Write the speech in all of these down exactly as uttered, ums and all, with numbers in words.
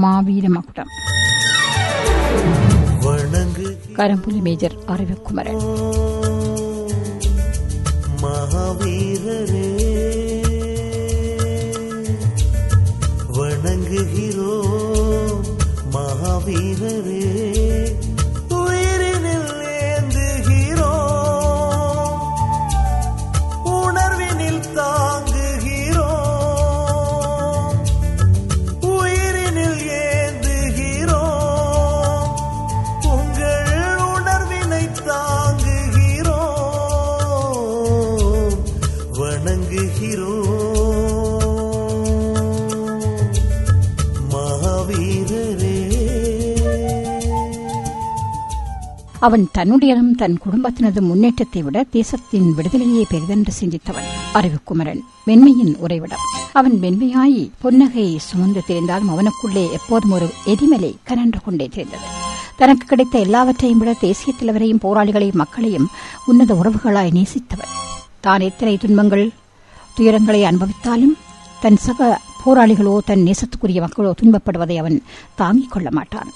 மாவீர மகுடம். கரம்புலி மேஜர் அறிவுக்குமரன். மகாவீரரே வணங்குகிறோ, மகாவீரரே உயிரினில் ஏந்துகிறோ, உணர்வினில் தாங்குகிறோ, உயிரினில் ஏந்துகிறோ, உங்கள் உணர்வினை தாங்குகிறோ, வணங்குகிறோ. அவன் தன்னுடையதும் தன் குடும்பத்தினதும் முன்னேற்றத்தை விட தேசத்தின் விடுதலையே பெரிதென்று சிந்தித்தவன் அறிவுக்குமரன். மென்மையின் உறைவிடம். அவன் மென்மையாய் பொன்னகை சுமந்து தெரிந்தாலும் அவனுக்குள்ளே எப்போதும் ஒரு எரிமலை கனன்று கொண்டே தெரிந்தது. தனக்கு கிடைத்த எல்லாவற்றையும் விட தேசிய தலைவரையும் போராளிகளையும் மக்களையும் உன்னத உறவுகளாய் நேசித்தவன். தான் எத்தனை துன்பங்கள் துயரங்களை அனுபவித்தாலும் தன் சக போராளிகளோ தன் நேசத்துக்குரிய மக்களோ துன்பப்படுவதை அவன் தாங்கிக் கொள்ள மாட்டான்.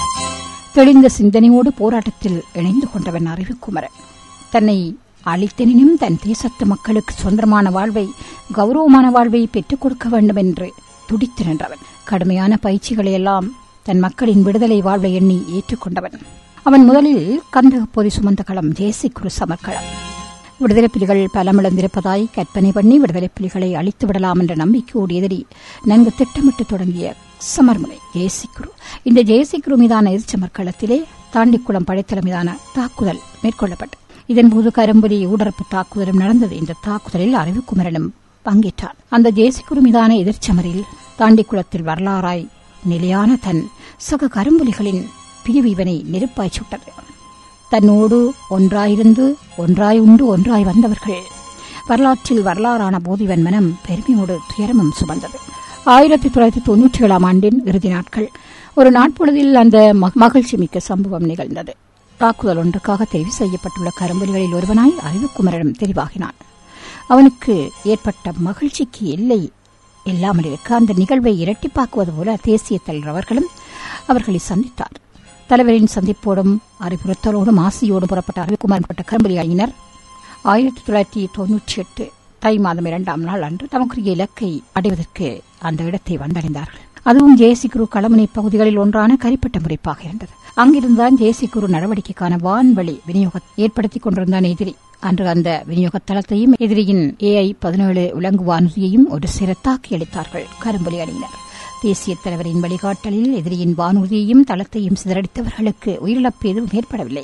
தெளிந்த சிந்தனையோடு போராட்டத்தில் இணைந்து கொண்டவன் அறிவுக்குமரன். தன்னை அழித்தெனினும் தன் தேசத்து மக்களுக்கு சொந்தமான வாழ்வை, கௌரவமான வாழ்வை பெற்றுக் கொடுக்க வேண்டும் என்று துடித்து நின்றவன். கடுமையான பயிற்சிகளை எல்லாம் தன் மக்களின் விடுதலை வாழ்வை எண்ணி ஏற்றுக்கொண்டவன். அவன் முதலில் கந்தக பொதி சுமந்த களம் ஜெயசிக்குரு சமர்க்களம். விடுதலை புலிகள் பலமிழந்திருப்பதாய் கற்பனை பண்ணி விடுதலை புலிகளை அழித்து விடலாம் என்ற நம்பிக்கையோடு எதிரி நன்கு திட்டமிட்டு தொடங்கிய சமர்முனை ஜெயசிக்குரு. இந்த ஜெயசிக்குரு மீதான எதிர்ச்சமர்க்களத்திலே தாண்டிக்குளம் படைத்தளம் மீதான தாக்குதல் மேற்கொள்ளப்பட்டது. இதன்போது கரும்புலி ஊடரப்பு தாக்குதலும் நடந்தது. இந்த தாக்குதலில் அறிவுக்குமரனும் பங்கேற்றான். அந்த ஜெயசிக்குரு மீதான எதிர்ச்சமரில் தாண்டிக்குளத்தில் வரலாறாய் நிலையான தன் சக கரும்புலிகளின் பிரிவு இவனை நெருப்பாய் சுட்டது. தன்னோடு ஒன்றாயிருந்து ஒன்றாய் உண்டு ஒன்றாய் வந்தவர்கள் வரலாற்றில் வரலாறான போது இவன் மனம் பெருமையோடு துயரமும் சுமந்தது. ஆயிரத்தி தொள்ளாயிரத்தி தொன்னூற்றி ஏழாம் ஆண்டின் இறுதி நாட்கள். ஒரு நாட்பொழுதில் அந்த மகிழ்ச்சி மிக்க சம்பவம் நிகழ்ந்தது. தாக்குதல் ஒன்றுக்காக தெரிவு செய்யப்பட்டுள்ள கரும்புலிகளில் ஒருவனாய் அறிவுக்குமரனும் தெரிவாகினான். அவனுக்கு ஏற்பட்ட மகிழ்ச்சிக்கு எல்லை இல்லாமல் இருக்க அந்த நிகழ்வை இரட்டிப்பாக்குவது போல தேசிய தலைவர் அவர்களும் அவர்களை சந்தித்தார். தலைவரின் சந்திப்போடும் அறிவுறுத்தலோடும் ஆசையோடும் புறப்பட்ட அறிவுக்குமரன் பட்ட கரும்புலி அணியினர் ஆயிரத்தி தொள்ளாயிரத்தி தொன்னூற்றி எட்டு தை மாதம் இரண்டாம் நாள் அன்று தமக்குரிய இலக்கை அடைவதற்கு அந்த இடத்தை வந்தடைந்தார்கள். அதுவும் ஜெயசிக்குரு களமுனை பகுதிகளில் ஒன்றான கரிப்பட்ட முறைப்பாக இருந்தது. அங்கிருந்தான் ஜெயசிக்குரு நடவடிக்கைக்கான வான்வழி விநியோக ஏற்படுத்திக் கொண்டிருந்தான் எதிரி. அன்று அந்த விநியோக தளத்தையும் எதிரியின் ஏஐ பதினேழு விலங்கு வானூர்தியையும் ஒரு சிற தாக்கி அளித்தார்கள் கரும்புலி அணியினர். தேசிய தலைவரின் வழிகாட்டலில் எதிரியின் வானூர்தியையும் தளத்தையும் சிதறடித்தவர்களுக்கு உயிரிழப்பு எதுவும் ஏற்படவில்லை.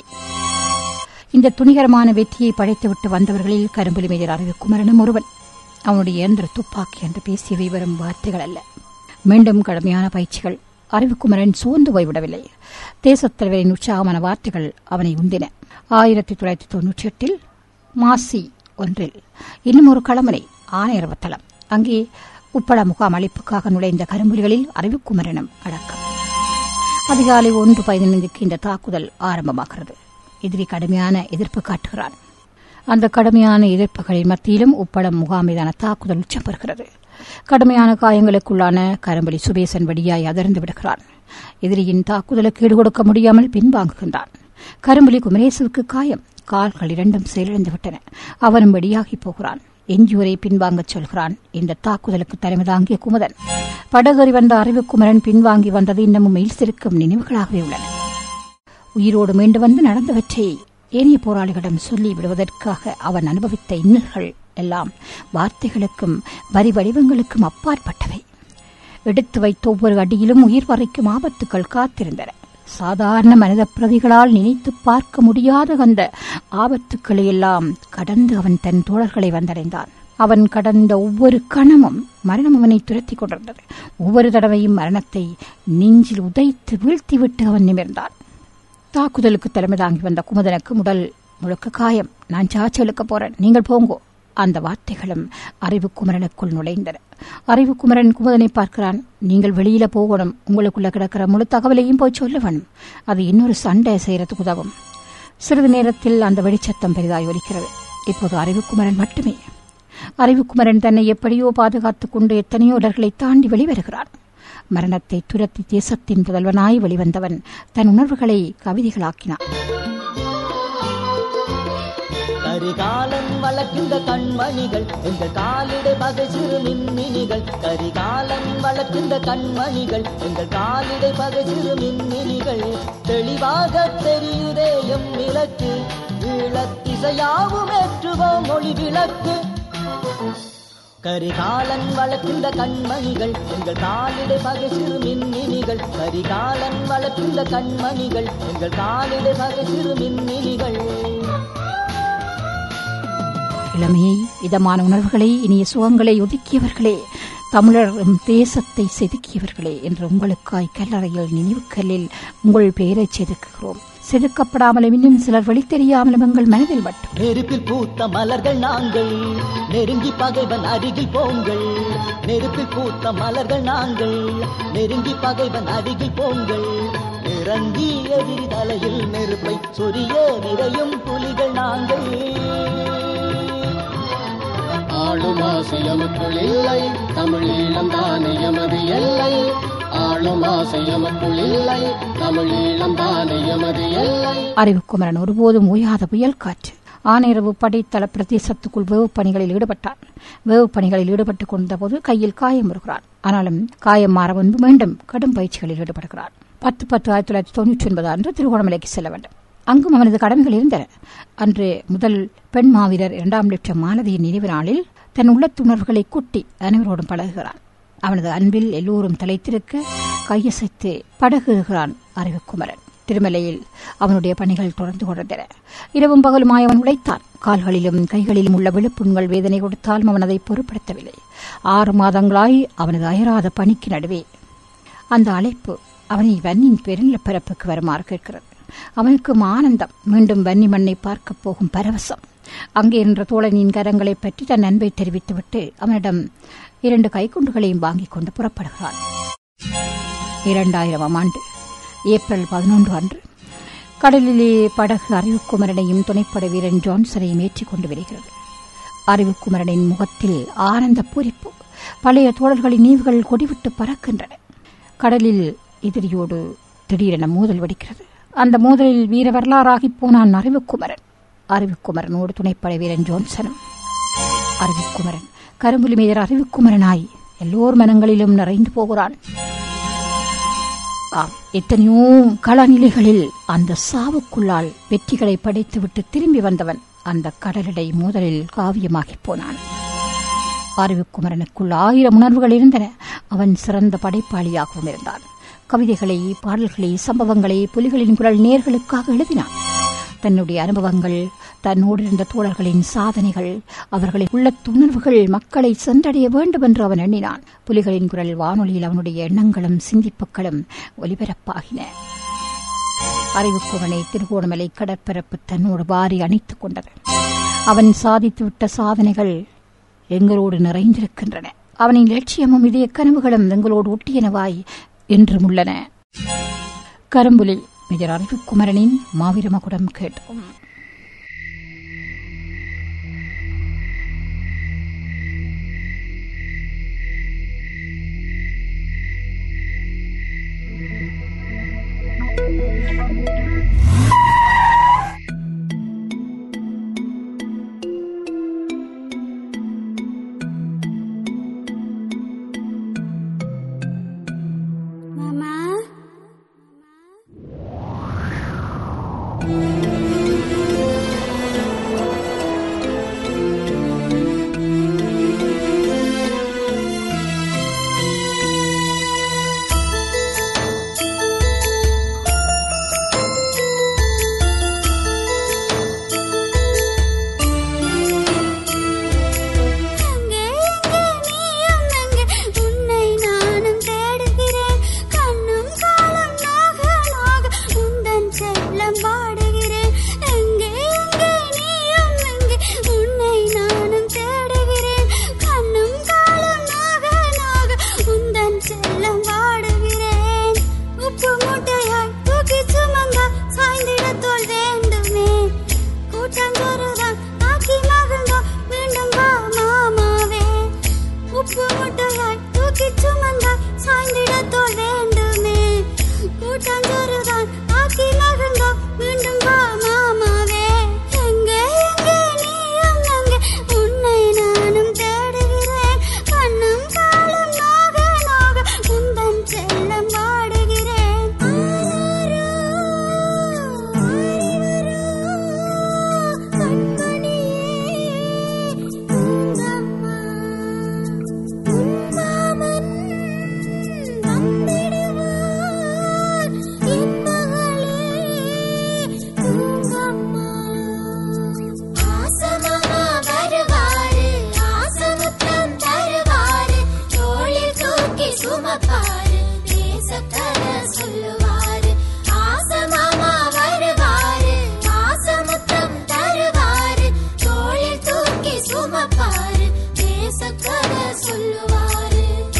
இந்த துணிகரமான வெற்றியை படைத்துவிட்டு வந்தவர்களில் கரும்புலி மேஜர் அறிவுக்குமரனும் ஒருவன். அவனுடைய இயந்திர துப்பாக்கி என்று பேசியவை வரும் வார்த்தைகள் அல்ல, மீண்டும் கடுமையான பயிற்சிகள். அறிவுக்குமரன் சோர்ந்து போய்விடவில்லை. தேசத் தலைவரின் உற்சாகமான வார்த்தைகள் அவனை உந்தின. ஆயிரத்தி தொள்ளாயிரத்தி தொன்னூற்றி எட்டில் மாசி ஒன்றில் இன்னும் ஒரு களமனை ஆணையரவ தளம். அங்கே உப்பள முகாம் அளிப்புக்காக நுழைந்த கரும்புலிகளில் அறிவுக்குமரனும் அடக்கம். அதிகாலை ஒன்று பதினைந்துக்கு இந்த தாக்குதல் ஆரம்பமாகிறது. எதிரி கடுமையான எதிர்ப்பு காட்டுகிறான். அந்த கடுமையான எதிர்ப்புகளின் மத்தியிலும் உப்பளம் முகாம் மீதான தாக்குதல் உச்சம் பெறுகிறது. கடுமையான காயங்களுக்குள்ளான கரும்புலி சுபேசன் வடியாய் அதிர்ந்து விடுகிறான். எதிரியின் தாக்குதலுக்கு ஈடுகொடுக்க முடியாமல் பின்வாங்குகின்றான். கரும்புலி குமரேசுவுக்கு காயம், கால்கள் இரண்டும் செயலிழந்து விட்டன. அவனும் வெடியாகி போகிறான். எஞ்சியோரை பின்வாங்கச் சொல்கிறான். இந்த தாக்குதலுக்கு தலைமை தாங்கிய குமுதன். படகறி வந்த அறிவுக்குமரன் பின்வாங்கி வந்தது இன்னமும் மெயில் சிரிக்கும் நினைவுகளாகவே உள்ளன. உயிரோடு மீண்டு வந்து நடந்தவற்றை ஏனைய போராளிகளிடம் சொல்லி விடுவதற்காக அவன் அனுபவித்த இன்னல்கள் எல்லாம் வார்த்தைகளுக்கும் வரி வடிவங்களுக்கும் அப்பாற்பட்டவை. எடுத்து வைத்த ஒவ்வொரு அடியிலும் உயிர் வரைக்கும் ஆபத்துக்கள் காத்திருந்தன. சாதாரண மனித பிரதிகளால் நினைத்து பார்க்க முடியாத அந்த ஆபத்துக்களை எல்லாம் கடந்து அவன் தன் தோழர்களை வந்தடைந்தான். அவன் கடந்த ஒவ்வொரு கணமும் மரணம் அவனை துரத்தி கொண்டிருந்தது. ஒவ்வொரு தடவையும் மரணத்தை நெஞ்சில் உதைத்து வீழ்த்திவிட்டு அவன் நிமிர்ந்தான். தாக்குதலுக்கு தலைமை தாங்கி வந்த குமுதனுக்கு முதல் முழுக்க காயம். நான் சாட்சி எழுக்க போறேன், நீங்கள் போங்கோ. அந்த வார்த்தைகளும் அறிவுக்குமரனுக்குள் நுழைந்தன. அறிவுக்குமரன் குமுதனை பார்க்கிறான். நீங்கள் வெளியில போகணும், உங்களுக்குள்ள கிடக்கிற முழு தகவலையும் போய் சொல்ல வேணும், அது இன்னொரு சண்டை செய்யறதுக்கு உதவும். சிறிது நேரத்தில் அந்த வெடிச்சத்தம் பெரிதாய் ஒலிக்கிறது. இப்போது அறிவுக்குமரன் மட்டுமே. அறிவுக்குமரன் தன்னை எப்படியோ பாதுகாத்துக் கொண்டு எத்தனையோ இடர்களை தாண்டி வெளிவருகிறான். மரணத்தை துரத்தி தேசத்தின் புதல்வனாய் வெளிவந்தவன் தன் உணர்வுகளை கவிதைகளாக்கினான். கரிகாலன் வளர்க்கின்ற கண்மணிகள் எங்கள் காலிடை பகை சிறு மின்மினிகள். கரிகாலன் வளர்க்கின்ற கண்மணிகள் எங்கள் காலிடை பகை சிறு மின்மினிகள். தெளிவாக தெரியுதே எம் விளக்கு, ஈழத்திசையாவும் ஏற்றுவோம் மொழி விளக்கு. கரிகாலன் வளர்க்கின்ற கண்மணிகள் எங்கள் காலிடை பகை சிறு மின்மினிகள். கரிகாலன் வளர்க்கின்ற கண்மணிகள் எங்கள் காலிடை பகை சிறு மின்மினிகள். இளமையை, இதமான உணர்வுகளை, இனிய சுகங்களை ஒதுக்கியவர்களே, தமிழர் தேசத்தை செதுக்கியவர்களே என்று உங்களுக்காய் கல்லறையில் நினைவுக்கல்லில் உங்கள் பெயரை செதுக்குகிறோம். செதுக்கப்படாமலும் இன்னும் சிலர் வழி தெரியாமலும் எங்கள் மனதில் மட்டும். நெருப்பில் பூத்த மலர்கள் நாங்கள், நெருங்கி பகைவன் அருகில் போங்கள். நெருப்பில் பூத்த மலர்கள் நாங்கள், நெருங்கி பகைவன் அருகில் போங்கள். இறங்கி எதிரி தலையில் நெருப்பை சொரிய நிறையும் புலிகள் நாங்கள். ஆளும் ஆசை எமக்குள் இல்லை, தமிழீழம் தானே எமது எல்லை. ஆளும் ஆசை எமக்குள் இல்லை, தமிழீழம் தானே எமது எல்லை. அறிவுக்குமரன் ஒருபோதும் ஓயாத புயல் காற்று. ஆனையரவு படைத்தள பிரதேசத்துக்குள் வேவு பணிகளில் ஈடுபட்டான். வேவு பணிகளில் ஈடுபட்டுக் கொண்டபோது கையில் காயம் வருகிறான். ஆனாலும் காயம் மாற முன்பு மீண்டும் கடும் பயிற்சிகளில் ஈடுபடுகிறான். பத்து பத்து ஆயிரத்தி தொள்ளாயிரத்தி தொன்னூற்றி ஒன்பது அன்று திருகோணமலைக்கு செல்ல வேண்டும். அங்கும் அவனது கடமைகள் இருந்தன. அன்று முதல் பெண் மாவீரர் இரண்டாம் லட்சம் மாலதியின் நினைவு நாளில் தன் உள்ளத்துணர்வுகளை கூட்டி அனைவரோடும் பழகுகிறான். அவனது அன்பில் எல்லோரும் தலைத்திருக்க கையசைத்து படகுகிறான் அறிவுக்குமரன். திருமலையில் அவனுடைய பணிகள் தொடர்ந்து கொண்டன. இரவும் பகலுமாய் அவன் உழைத்தான். கால்களிலும் கைகளிலும் உள்ள விழுப்புண்கள் வேதனை கொடுத்தாலும் அவன் அதை பொருட்படுத்தவில்லை. ஆறு மாதங்களாய் அவனது அயராத பணிக்கு நடுவே அந்த அழைப்பு அவனை வன்னியின் பெருநிலப்பரப்புக்கு வருமாறு கேட்கிறது. அவனுக்கும் ஆனந்தம், மீண்டும் வன்னி மண்ணை பார்க்கப் போகும் பரவசம். அங்கே நின்ற தோழனின் கரங்களை பற்றி தன் அன்பை தெரிவித்துவிட்டு அவனிடம் இரண்டு கைக்குண்டுகளையும் வாங்கிக் கொண்டு புறப்படுகிறான். இரண்டாயிரமாம் ஆண்டு ஏப்ரல் பதினொன்று அன்று கடலிலே படகு அறிவுக்குமரனையும் துணைப்படை வீரன் ஜான்சனையும் ஏற்றிக் கொண்டு வருகிறது. அறிவுக்குமரனின் முகத்தில் ஆனந்த பூரிப்பு. பழைய தோழர்களின் நீவுகள் கொடிவிட்டு பறக்கின்றன. கடலில் எதிரியோடு திடீரென மோதல் வெடிக்கிறது. அந்த மோதலில் வீர வரலாறாகி போனான் அறிவுக்குமரன். அறிவுக்குமரனோடு துணைப்படை வீரன் ஜோன்சனும். அறிவுக்குமரன் கரும்புலி மேயர் அறிவுக்குமரனாய் எல்லோர் மனங்களிலும் நிறைந்து போகிறான். ஆம், எத்தனையோ களநிலைகளில் அந்த சாவுக்குள்ளால் வெற்றிகளை படைத்துவிட்டு திரும்பி வந்தவன் அந்த கடலிடை மோதலில் காவியமாகி போனான். அறிவுக்குமரனுக்குள் ஆயிரம் உணர்வுகள் இருந்தன. அவன் சிறந்த படைப்பாளியாகவும் இருந்தான். கவிதைகளை, பாடல்களை, சம்பவங்களை புலிகளின் குரல் நேர்களுக்காக எழுதினான். தன்னுடைய அனுபவங்கள், தன்னோடு இருந்த தோழர்களின் சாதனைகள், அவர்களின் உள்ளத்துணர்வுகள் மக்களை சென்றடைய வேண்டும் என்று அவன் எண்ணினான். புலிகளின் குரல் வானொலியில் அவனுடைய எண்ணங்களும் சிந்திப்புகளும் ஒலிபரப்பாகின. அறிவுக்குமரனை திருகோணமலை கடற்பரப்பு தன்னோடு வாரி அணைத்துக் கொண்டது. அவன் சாதித்துவிட்ட சாதனைகள் எங்களோடு நிறைந்திருக்கின்றன. அவனின் லட்சியமும் இதய கனவுகளும் எங்களோடு ஒட்டியனவாய் என்றும் உள்ளன. கரும்புலி மேஜர் அறிவுக்குமரனின் மாவீரமகுடம் கேட்டோம். Mama? தோல் வேண்டுமே கூட்டாஞ்சோறுதான் ஆக்கி மகிழ்ந்தோ மீண்டும் வா மாமாவே எங்கே எங்கே நீயும் அங்கே உன்னை நானும் தேடுகிறேன் கண்ணும் காலும் நாக நாக உந்தன் செல்லம் வாடுகிறேன் சுமப்பாரு தேசக்கர சொல்லுவாரு ஆசமாமா வருவாரு ஆசமுத்தம் தருவாரு தோளில் தூக்கி சுமப்பாரு தேசக்கர சொல்லுவாரு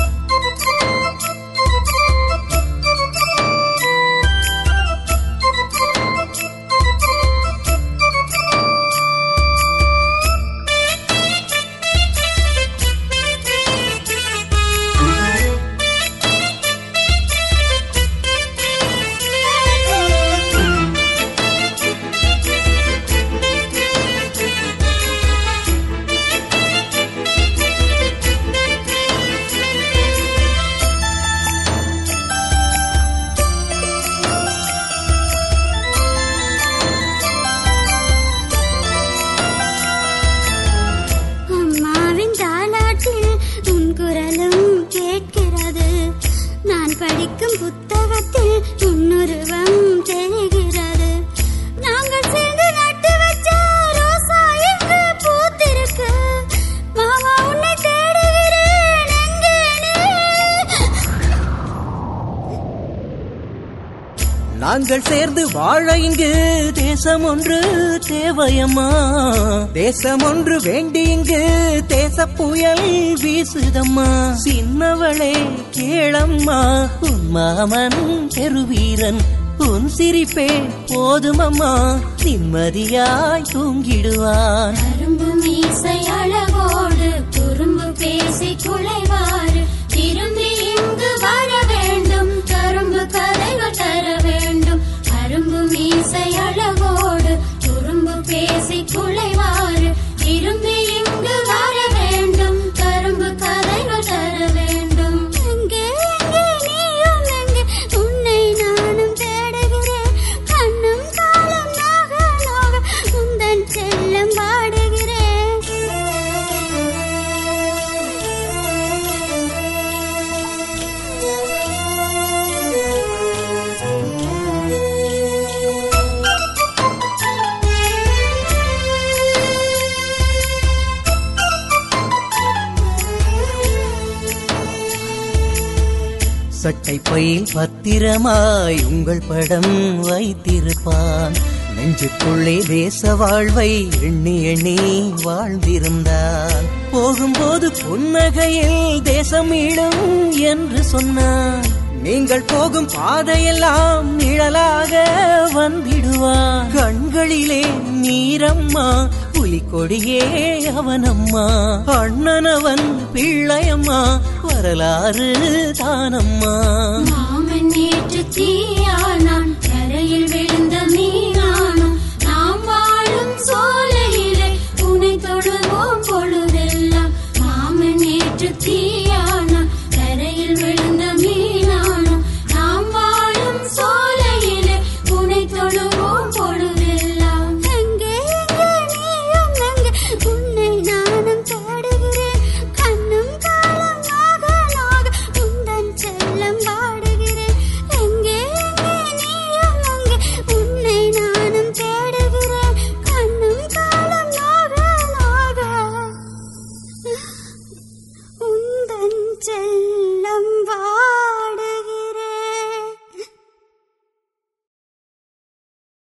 படிக்கும் புத்தகத்தில் உன்னுருவம் தெரிகிறது நாங்கள் சேர்ந்து நட்டு வச்ச ரோசா எங்கு பூத்திருக்கு மாமா உன்னை தேடுகிறேன் எங்கே நாங்கள் சேர்ந்து வாழ இங்கு தேசம் ஒன்று தேவையம்மா தேசம் ஒன்று வேண்டி இங்கு தேச புயல் வீசுதம்மா சின்னவளே கேளம்மா உன் மாமன் பெருவீரன் உன் சிரிப்பே போதுமம்மா நிம்மதியாய் தூங்கிடுவான் கரும்பு மீசை அழகோடு குறும்பு பேசி குலைவாரு திரும்பி இங்கு வர வேண்டும் கரும்பு கதைகள் தர வேண்டும் கரும்பு மீசை அழகோடு குறும்பு பேசி குலைவாரு திரும்பி இங்கு வர வேண்டும் கரும்பு கதைகள் தர வேண்டும் எங்கே எங்கே நீயும் எங்கே உன்னை நானும் தேடுகிறேன் கண்ணும் காலம் நாக நாக உந்தன் செல்லம் வாடுகிறேன் சட்டை பையில் பத்திரமாய் உங்கள் படம் வைத்திருப்பான் நெஞ்சுக்குள்ளே தேச வாழ்வை எண்ணி எண்ணி வாழ்ந்திருந்தான் போகும்போது புன்னகையில் தேசம் மீளும் என்று சொன்னான் நீங்கள் போகும் பாதையெல்லாம் நிழலாக வந்திடுவான் கண்களிலே நீரம்மா புலிக்கொடியே அவனம்மா அண்ணனவன் பிள்ளையம்மா வரலாறு தானம்மா மாமன் நேற்று தீயானான் கரையில் விழுந்த மீ